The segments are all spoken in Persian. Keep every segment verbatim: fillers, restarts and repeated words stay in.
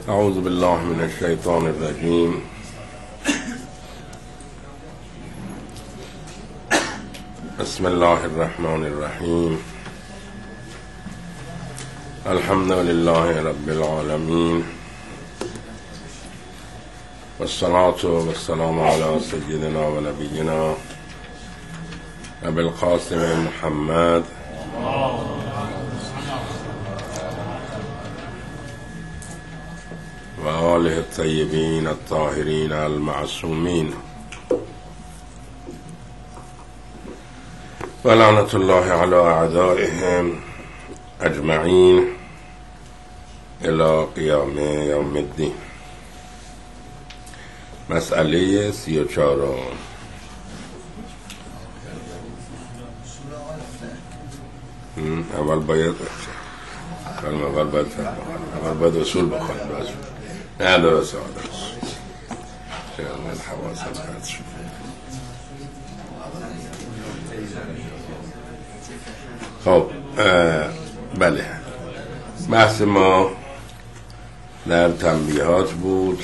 اعوذ بالله من الشیطان الرجیم. بسم الله الرحمن الرحیم. الحمد لله رب العالمین والصلاة والسلام على سيدنا و نبینا ابی القاسم محمد و آله الطیبین الطاهرین المعصومین و لعنت الله علی اعدائهم اجمعین الی قیام یوم الدین. مسئله سی و چهارم. اول باید اول اول باید اول باید اصول بخونیم. نه درسته درست شاید الحواس قطع شد. خب بله، بحث ما در تنبیهات بود.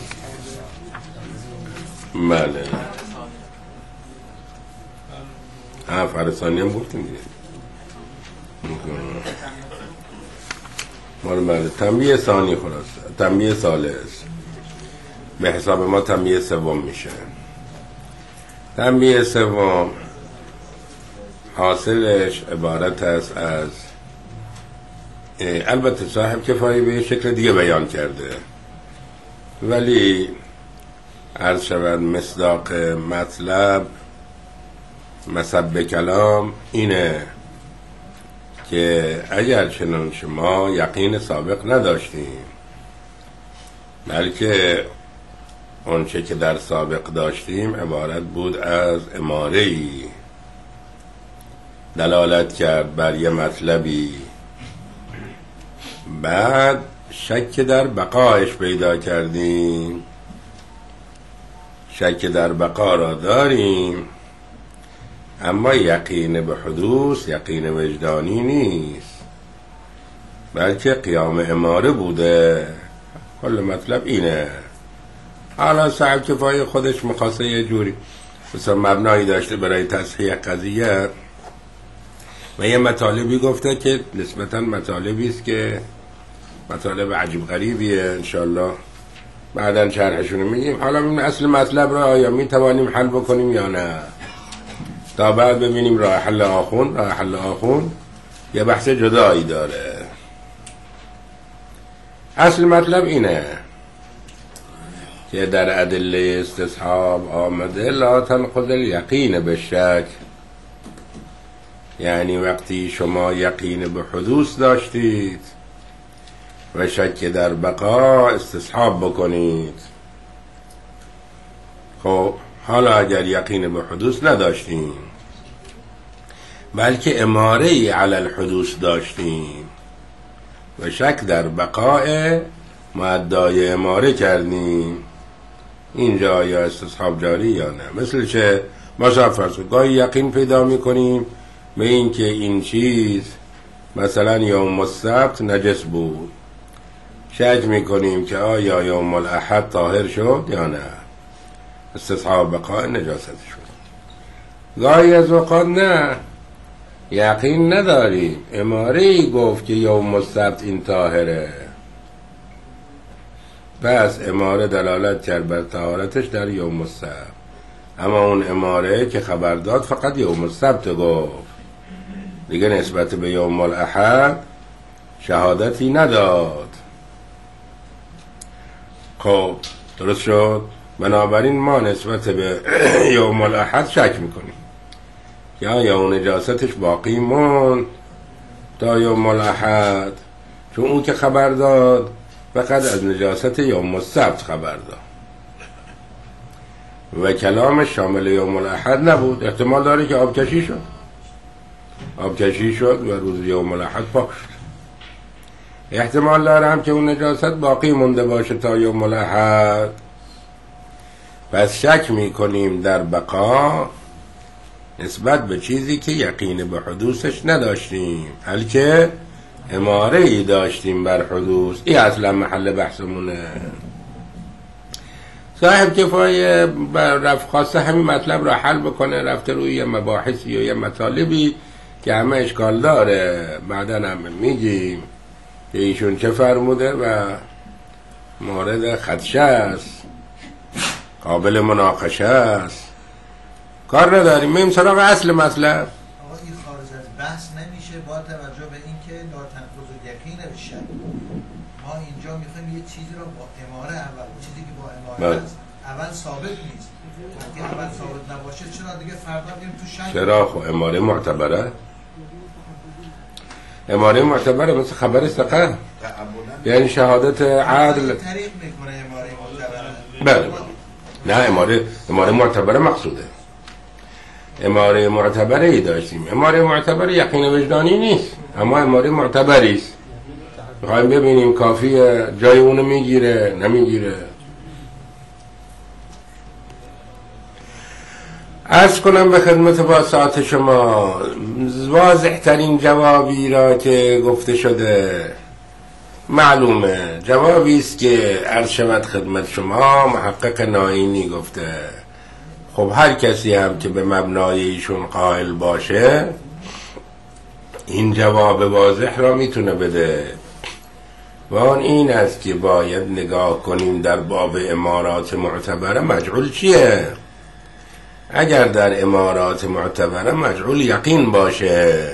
بله ها فرسانی هم بود دیگه. مال بله تنبیه ثانی خلاص، تنبیه ثالث به حساب ما تنبیه سوم میشه. تنبیه سوم حاصلش عبارت است از، البته صاحب کفایه به شکل دیگه بیان کرده، ولی عرض شود مصداق مطلب مصب کلام اینه که اگر چنان شما یقین سابق نداشتیم، بلکه اونچه که در سابق داشتیم عبارت بود از اماره‌ای دلالت کرد بر یه مطلبی، بعد شک در بقایش پیدا کردیم، شک در بقا را داریم، اما یقین به حدوث یقین وجدانی نیست، بلکه قیام اماره بوده. کل مطلب اینه. حالا صاحب کفایه خودش مخواسته یه جوری مثلا مبنایی داشته برای تصحیح قضیه و یه مطالبی گفته که نسبتا مطالبی است که مطالب عجیب غریبیه، انشالله بعداً شرحشونو میگیم. حالا این اصل مطلب را آیا میتوانیم حل بکنیم یا نه، تا بعد ببینیم راه حل آخون. راه حل آخون یه بحث جدایی داره. اصل مطلب اینه که در ادله استصحاب آمده لا تنقض الیقین به شک، یعنی وقتی شما یقین به حدوث داشتید و شک در بقا استصحاب بکنید. خب حالا اگر یقین به حدوث نداشتیم بلکه اماره علی الحدوث داشتیم و شک در بقاء مؤدای اماره کردیم، اینجا یا استصحاب جاری یا نه. مثل چه؟ ما فرض گاهی یقین پیدا میکنیم به این که این چیز مثلا یوم السبت نجس بود، شک میکنیم که آیا یوم الاحد طاهر شد یا نه، استصحاب بقاء نجاست شد. گاهی از اوقات نه، یقین نداریم، اماره‌ای گفت که یوم السبت این طاهره، پس اماره دلالت کرد بر طهارتش در یوم السبت، اما اون اماره که خبر داد فقط یوم السبت گفت، دیگه نسبت به یوم الاحد شهادتی نداد. خب درست شد؟ بنابراین ما نسبت به یوم الاحد شک میکنیم یا یا اون نجاستش باقی موند تا یوم الاحد، چون اون که خبر داد فقط از نجاست یوم السبت خبر داد و کلام شامل یوم الاحد نبود. احتمال داره که آبکشی شد آبکشی شد و روز یوم الاحد پاک شد. احتمال داره هم که اون نجاست باقی مونده باشه تا یوم الاحد. پس شک میکنیم در بقا نسبت به چیزی که یقین به حدوثش نداشتیم، بلکه اماره ای داشتیم بر حدوث. این اصلا محل بحثمونه. صاحب کفایه رفت خواسته همین مطلب را حل بکنه، رفته روی یه مباحثی و یه مطالبی که همه اشکال داره، بعدا هم میگیم که ایشون چه فرموده و مورد خدشه است، قابل مناقشه است. کار نداریم، میم سراغ اصل مطلب. آقا این خارج از بحث نمیشه با توجه به اینکه لا تنقض الیقین بالشک. ما اینجا میخوایم یه چیزی رو با اماره اول، چیزی که با اماره است اول ثابت نیست. وقتی اول ثابت نباشه چرا دیگه فردا بریم تو شک؟ چرا؟ خب اماره معتبره. اماره معتبره مثل خبر ثقه، یعنی شهادت عدل. طریق میکنه اماره معتبره. بله. نه اماره اماره معتبره مقصوده. اماره معتبره ای داشتیم. اماره معتبره یقین وجدانی نیست، اما اماره معتبری است. میخوایم ببینیم کافیه جای اونو میگیره نمیگیره. عرض کنم به خدمت واسطات شما واضح ترین جوابی را که گفته شده معلومه. جوابی است که عرض شود خدمت شما محقق ناینی گفته. خب هر کسی هم که به مبنای ایشون قائل باشه این جواب واضح را میتونه بده و آن این است که باید نگاه کنیم در باب امارات معتبره مجعول چیه. اگر در امارات معتبره مجعول یقین باشه،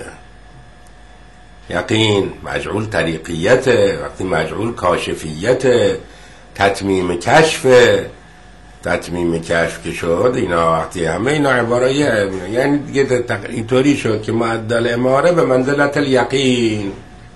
یقین مجعول طریقیت، وقتی مجعول کاشفیت، تتمیم کشف، تتمیم کشف که شد اینا وقتی همه اینا عباره یعنی دیگه اینطوری شد که معدل اماره به منزلت الیقین.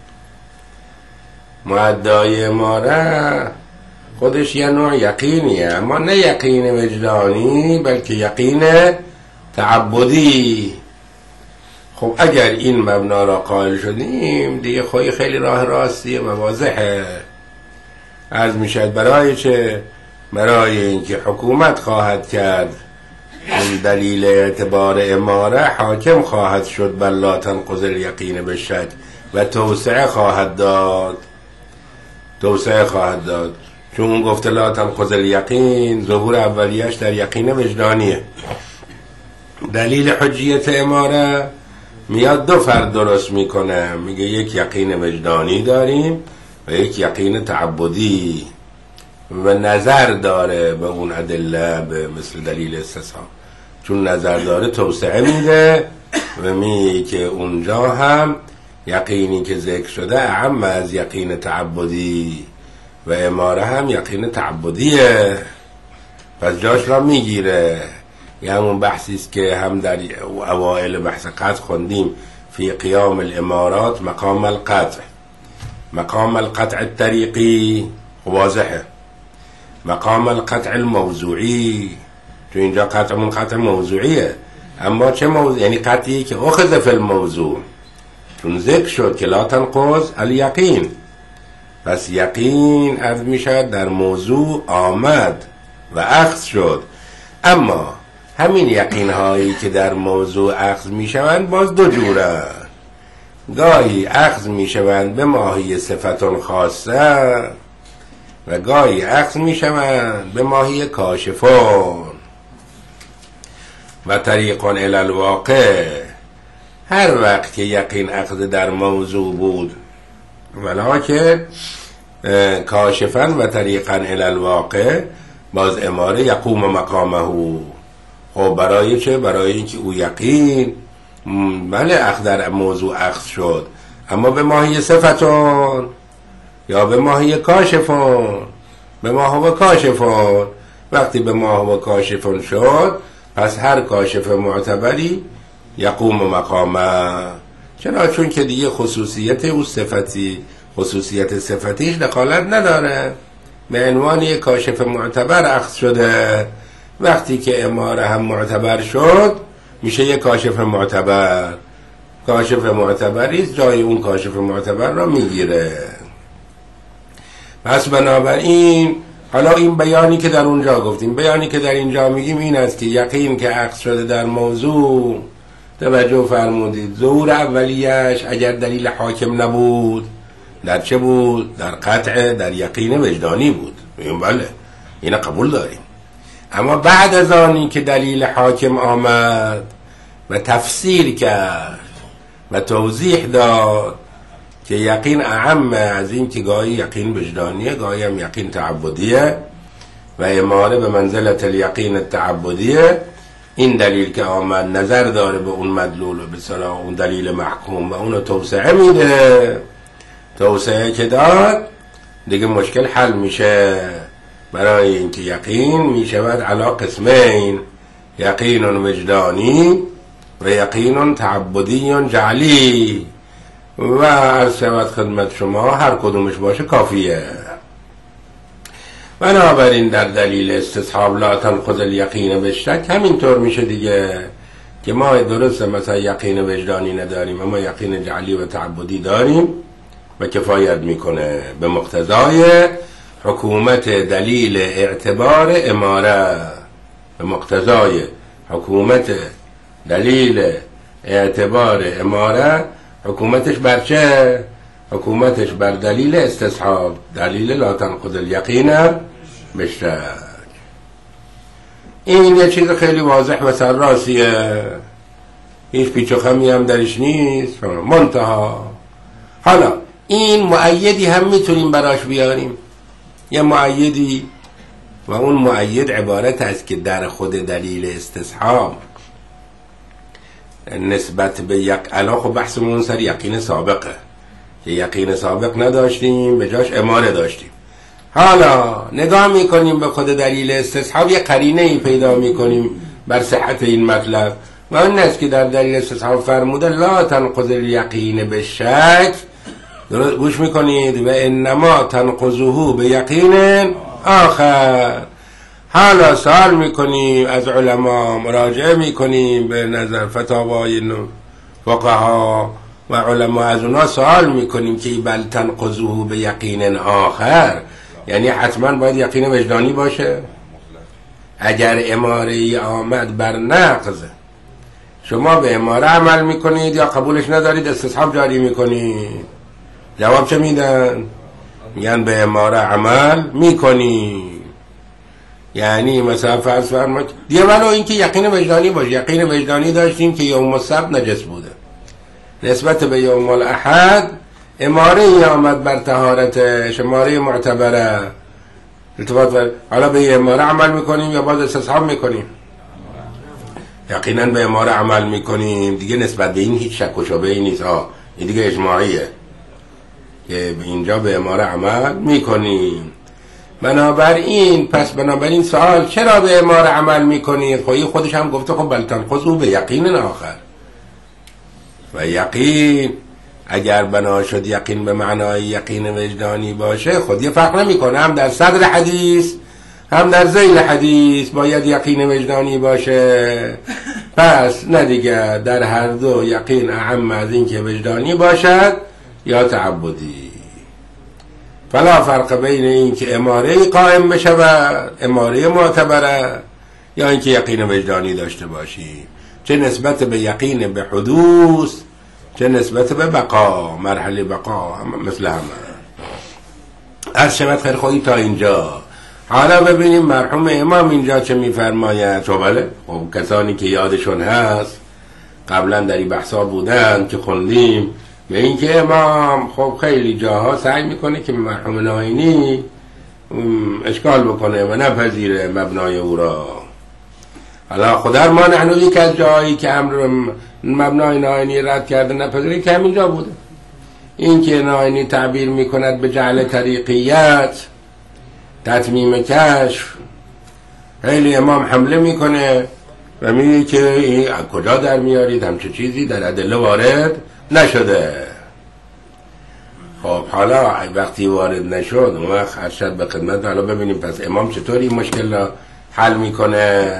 معدای اماره خودش یه نوع یقینیه، اما نه یقین وجدانی بلکه یقین تعبدی. خب اگر این مبنا را قائل شدیم دیگه خوی خیلی راه راستیه و واضحه. عرض میشد برای چه؟ برای اینکه حکومت خواهد کرد این دلیل اعتبار اماره حاکم خواهد شد بر لا تنقض الیقین بالشک و توسعه خواهد داد، توسعه خواهد داد. چون اون گفته لا تنقض الیقین ظهور اولیش در یقین وجدانیه. دلیل حجیت اماره میاد دو فرد درست میکنه، میگه یک یقین وجدانی داریم و یک یقین تعبدی و نظر داره به اون ادله، به مثل دلیل استثناء. چون نظر داره توسعه میده و میگه که اونجا هم یقینی که ذکر شده اعم از یقین تعبدی و اماره هم یقین تعبدیه، پس جاش را میگیره. یه همون بحثی است که هم در اوائل بحث قطع خوندیم فی قیام الامارات مقام القطع، مقام القطع الطریقی واضحه، مقام القطع الموضوعی. تو اینجا قطع من قطع موضوعیه، اما چه موضوع؟ یعنی قطعی که اخذ فی الموضوع، چون ذکر شد که لا تنقض الیقین، پس یقین عرض می شود در موضوع آمد و اخذ شد. اما همین یقین هایی که در موضوع اخذ می شوند باز دو جوره. گاهی اخذ می شوند به ماهی صفتون خاصه و گاهی اخذ می شوند به ماهی کاشفون و طریقون الی الواقع. هر وقت که یقین اخذ در موضوع بود ولکن کاشفن و طریقن الی الواقع، باز اماره یقوم مقامه. خب برای چه؟ برای اینکه او یقین بله اخذ در موضوع اخذ شد، اما به ماهی صفتون یا به ماهی کاشفون، به ماهو کاشفون. وقتی به ماهو کاشفون شد پس هر کاشف معتبری یقوم مقامه. چرا؟ چون که دیگه خصوصیت او صفتی، خصوصیت صفتیش دخالت نداره، به عنوان یک کاشف معتبر اخذ شده. وقتی که اماره هم معتبر شد میشه یک کاشف معتبر. کاشف معتبری جای اون کاشف معتبر را میگیره. پس بنابراین حالا این بیانی که در اونجا گفتیم، بیانی که در اینجا میگیم این است که یقین که اخذ شده در موضوع توجه فرمودید ظهور اولیش اگر دلیل حاکم نبود در چه بود؟ در قطع، در یقین وجدانی بود. میگم بله اینا قبول داریم. اما بعد از آنی که دلیل حاکم آمد و تفسیر کرد و توضیح داد که یقین اعم از این که گاهی یقین وجدانیه، گاهی هم یقین تعبدیه و اماره به منزلت الیقین تعبدیه، این دلیل که آمد نظر داره به اون مدلول و به صلاح اون دلیل محکوم و اونو توسعه میده. توسعه که داد دیگه مشکل حل میشه، برای اینکه یقین میشود علا قسمین، یقین وجدانی و یقین تعبدی جعلی، و عرض شود خدمت شما هر کدومش باشه کافیه. بنابراین در دلیل استصحاب لا تنقض الیقین بالشک همینطور میشه دیگه که ما درسته مثلا یقین وجدانی نداریم اما یقین جعلی و تعبدی داریم و کفایت میکنه به مقتضای حکومت دلیل اعتبار اماره، به مقتضای حکومت دلیل اعتبار اماره. حکومتش بر چه؟ حکومتش بر دلیل استصحاب، دلیل لا تنقض الیقین بالشک. این یه چیز خیلی واضح و سرراسیه، هیچ پیچ و خمی هم درش نیست. منتها حالا این مؤیدی هم میتونیم براش بیاریم، یه مؤیدی، و اون مؤید عبارت است که در خود دلیل استصحاب نسبت به یک علا، خب بحثمون سر یقین سابقه که یقین سابق نداشتیم به جاش اماره داشتیم. حالا نگاه میکنیم به خود دلیل استصحاب، یه قرینه ای پیدا میکنیم بر صحت این مطلب و اون است که در دلیل استصحاب فرموده لا تنقض الیقین بالشک. گوش میکنید؟ و انما تنقضه به یقین آخر. حالا سوال میکنیم از علما، مراجعه میکنیم به نظر فتاوای فقها و علما، از اونا سوال میکنیم که بل تنقضه به یقین آخر، یعنی حتما باید یقین وجدانی باشه؟ اگر اماره آمد بر نقض، شما به اماره عمل میکنید یا قبولش ندارید استصحاب جاری میکنید؟ جواب چه میدن؟ میگن به اماره عمل میکنید. یعنی مثلا فرض فرمایید دیگه ولو اینکه یقین وجدانی باشه، یقین وجدانی داشتیم که یوم السبت نجس بوده، نسبت به یوم الاحد اماره ای آمد بر طهارتش، اماره معتبره ارتباط، حالا به اماره عمل میکنیم یا باز استصحاب میکنیم؟ یقینا به اماره عمل میکنیم دیگه، نسبت به این هیچ شک و شبهه‌ای نیست. ها این دیگه اجماعیه که اینجا به اماره عمل میکنیم. بنابراین پس بنابراین سوال چرا به اماره عمل میکنید؟ خب خودش هم گفته خب بل تنقضه به یقین آخر. و یقین اگر بنا شد یقین به معنای یقین وجدانی باشه، خود یه فرق نمیکنه، هم در صدر حدیث هم در ذیل حدیث باید یقین وجدانی باشه. پس نه دیگه، در هر دو یقین اعم از این که وجدانی باشد یا تعبدی. فلا فرق بین این که اماره قائم بشود، اماره معتبره، یا این که یقین وجدانی داشته باشی، چه نسبت به یقین به حدوث چه نسبت به بقا، مرحله بقا مثل همه. از شبت خیر خواهی تا اینجا. حالا ببینیم مرحوم امام اینجا چه میفرماید. تو بله خب کسانی که یادشون هست قبلا در این بحثا بودن که خوندیم، به این که امام خب خیلی جاها سعی میکنه که مرحوم ناینی اشکال بکنه و نپذیره مبنای او را. حالا خدا ما نحنو یک از جایی که امر مبنای ناینی رد کرده نپذیره که همینجا بوده. این که ناینی تعبیر میکند به جعل طریقیت، تتمیم کشف، خیلی امام حمله میکنه و میگه که این کجا در میارید، همچه چیزی در ادله وارد نشده. خب حالا وقتی وارد نشد اون وقت ارشد به خدمت. حالا ببینیم پس امام چطور این مشکل را حل میکنه.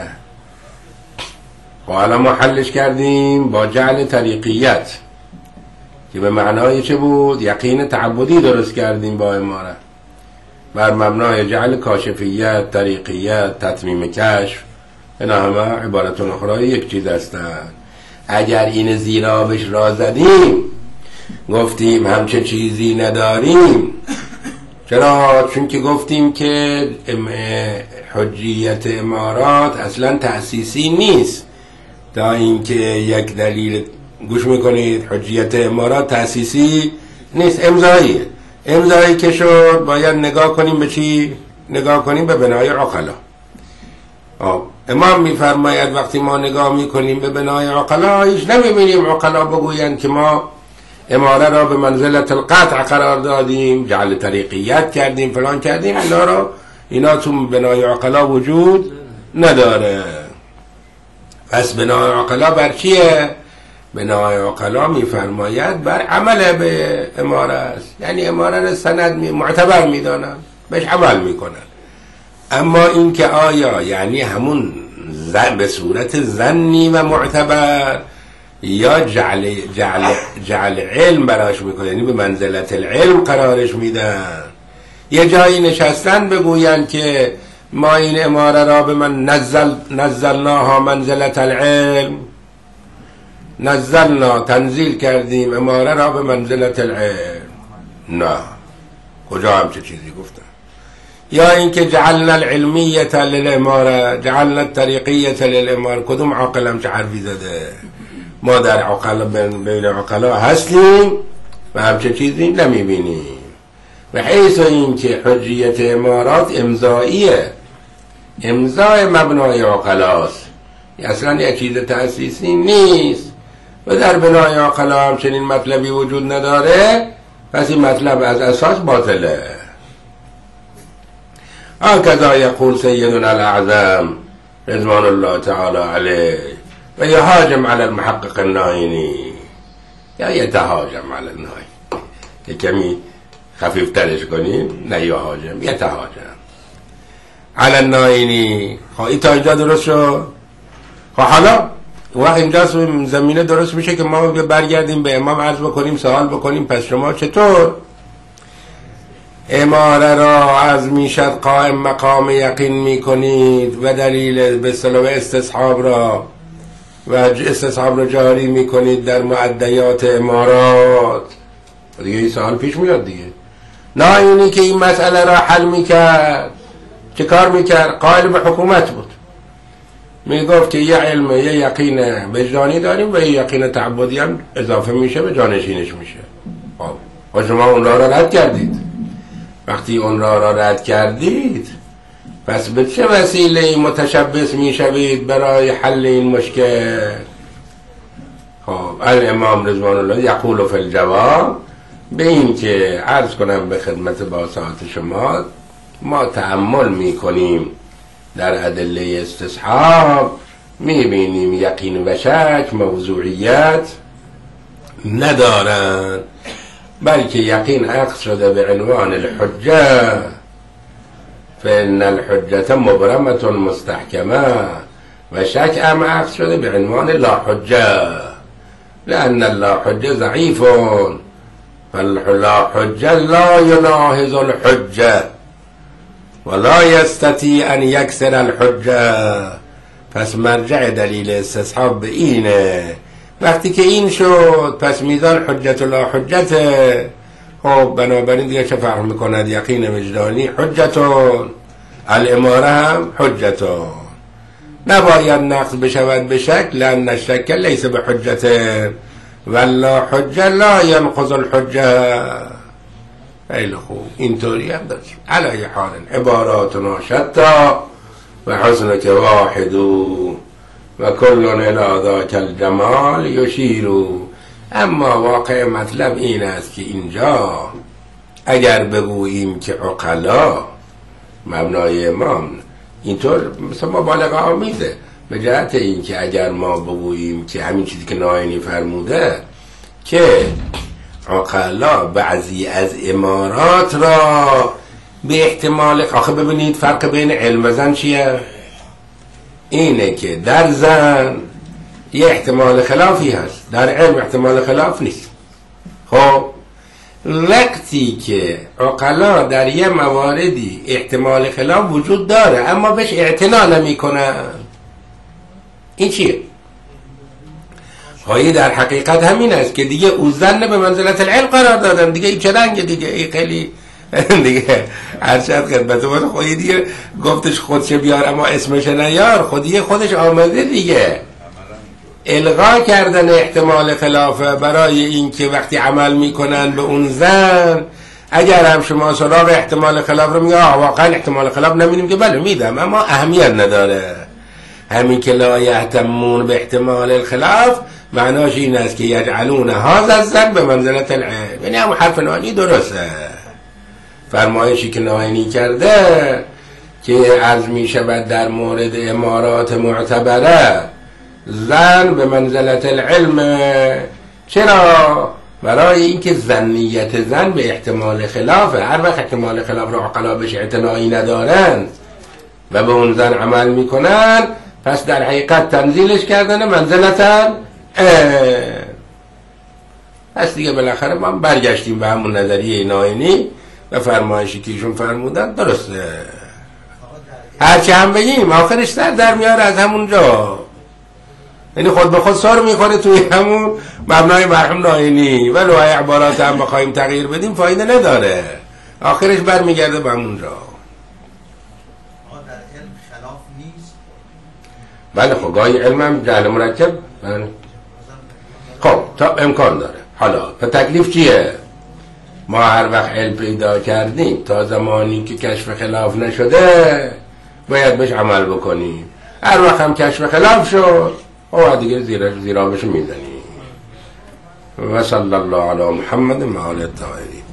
خب حالا ما حلش کردیم با جعل طریقیت که به معنای چه بود؟ یقین تعبدی درست کردیم با اماره بر مبنای جعل کاشفیت، طریقیت، تتمیم کشف. اینا همه عبارتون اخرى یک چیز هستند. اگر این زیرابش را زدیم گفتیم همچه چیزی نداریم. چرا؟ چون که گفتیم که حجیت امارات اصلا تأسیسی نیست. تا اینکه یک دلیل گوش میکنید، حجیت امارات تأسیسی نیست، امضاییه. امضایی که شد باید نگاه کنیم به چی؟ نگاه کنیم به بنای عقلا. امام میفرماید وقتی ما نگاه میکنیم به بنای عقلا هیچ نمیبینیم عقلا بگویند که ما اماره را به منزلت القطع قرار دادیم، جعل طریقیت کردیم، فلان کردیم. اینا را اینا تو بنای عقلا وجود نداره. پس بنای عقلا بر چیه؟ بنای عقلا میفرماید بر عمل به اماره است. یعنی اماره را سند می معتبر میدانن، بهش عمل میکنن. اما این که آیا یعنی همون زن به صورت زنی و معتبر یا جعل, جعل, جعل علم براش میکنه، یعنی به منزلت العلم قرارش میدن. یه جایی نشستن بگوین که ما این اماره را به من نزل نزلناها منزلت العلم، نزلنا تنزیل کردیم اماره را به منزلت العلم. نه، کجا همچه چیزی گفتن؟ یا اینکه جعلنا العلمیت للاماره، جعلنا الطریقیت للاماره. کدوم عاقل همچه حرفی زده؟ ما در عقلا بین عقلا هستیم و همچه چیزی نمیبینیم. و حیث این که حجیت امارات امضاییه، امضای مبنای عقلاست، اصلا یک چیز تأسیسی نیست. و در بنای عقلا همچنین مطلبی وجود نداره، پس این مطلب از اساس باطله. هكذا يقول سيدنا الأعظم رضوان الله تعالى عليه و یهاجم على المحقق الناینی، یا یتهاجم على الناینی، که کمی خفیف ترش کنیم، نه یهاجم، یتهاجم على الناینی. خواهی تا اینجا درست شد؟ خواهی حالا وقت اینجا زمینه درست میشه که ما برگردیم به امام عرض بکنیم، سوال بکنیم پس شما چطور اماره را از میشد قائم مقام یقین میکنید و دلیل به اصطلاح استصحاب را و استصحاب را جاری میکنید در معدیات امارات؟ دیگه این سوال پیش میاد دیگه. نه اینی که این مسئله را حل میکرد چه کار میکرد؟ قائل به حکومت بود، میگفت که یه علم یه یقین وجدانی داریم و یه یقین تعبدی هم اضافه میشه به جانشینش میشه. خب شما اون را را رد کردید. وقتی اون را را رد کردید پس به چه وسیله متشبث میشوید برای حل این مشکل؟ خب الامام رضوان الله یقول فی الجواب، به این که عرض کنم به خدمت باسات شما، ما تأمل میکنیم در ادله استصحاب، میبینیم یقین و شک موضوعیت ندارند، بلکه یقین عقد شده به عنوان الحجه، فإن الحجة مبرمة مستحکمه، و شک هم عقد شده به عنوان لا حجه، لأن لا حجه ضعیف، فاللا حجه لا يناهز الحجه ولا يستطيع أن يكسر الحجه. پس مرجع دلیل استصحاب به اینه. وقتی که این شد پس میزان حجت لا حجته. خب بنابراین دیگه چه فرق میکند؟ یقین وجدانی حجتون، الاماره هم حجتون، نباید نقض بشود به شک، لأن الشک لیس به حجته ولا حجه لا ينقض الحجه. خیلی خوب، اینطوری هم داشت. علی حال عباراتنا شتا و حسنک واحدو و کلون الى ذاک الجمال یشیرو. اما واقع مطلب این است که اینجا اگر بگوییم که عقلا مبنای امام اینطور مثلا مبالغه آمیزه، به جهت این که اگر ما بگوییم که همین چیزی که ناینی فرموده که عقلا بعضی از امارات را به احتمال، آخه ببینید فرق بین علم و زن چیه؟ اینه که در زن یه احتمال خلافی هست، در علم احتمال خلاف نیست. خب وقتی که عقلا در یه مواردی احتمال خلاف وجود داره اما بهش اعتنا نمی کنن، این چیه؟ پایه در حقیقت همین است که دیگه او زن به منزلت العلم قرار دادن دیگه. این چه رنگه دیگه؟ این خیلی دیگه ارشد خدمت من خودی دیگه گفتش خودش بیار اما اسمش نیار، خودی خودش آمده دیگه. الغا کردن احتمال خلافه برای این که وقتی عمل میکنن به اون زن، اگر هم شما سراغ احتمال خلاف رو میگه واقعا احتمال خلاف نمیدیم که بله میدم اما اهمیت نداره. همین که لا یهتمون به احتمال الخلاف معناش این است که یجعلون هذا الزن به منزلت العلم، یعنی همون حرف نهانی درسته. فرمایشی که ناینی کرده که عرض می شود در مورد امارات معتبره زن به منزلت العلم، چرا؟ برای اینکه ظنیت زن به احتمال خلافه. هر وقت احتمال خلاف رو عقلا بهش اعتنایی ندارن و به اون زن عمل میکنن، پس در حقیقت تنزیلش کردن منزلتا. پس دیگه بالاخره ما برگشتیم به همون نظریه ناینی و فرمایشی که ایشون فرمودن درسته. هرچی هم بگیم آخرش سر در میاره از همون جا، یعنی خود به خود سر میخوره توی همون مبنای مرحوم ناینی. ولو عبارات هم بخوایم تغییر بدیم فایده نداره، آخرش برمیگرده به همون جا. بله خب گاهی علم هم جهل مرکب بله. خب تا امکان داره. حالا تا تکلیف چیه؟ ما هر وقت علم پیدا کردیم تا زمانی که کشف خلاف نشده باید بهش عمل بکنیم. هر وقت هم کشف خلاف شد او دیگه زیرا زیرا بهش میزنیم. و صلی الله علی محمد و آله الطاهرین.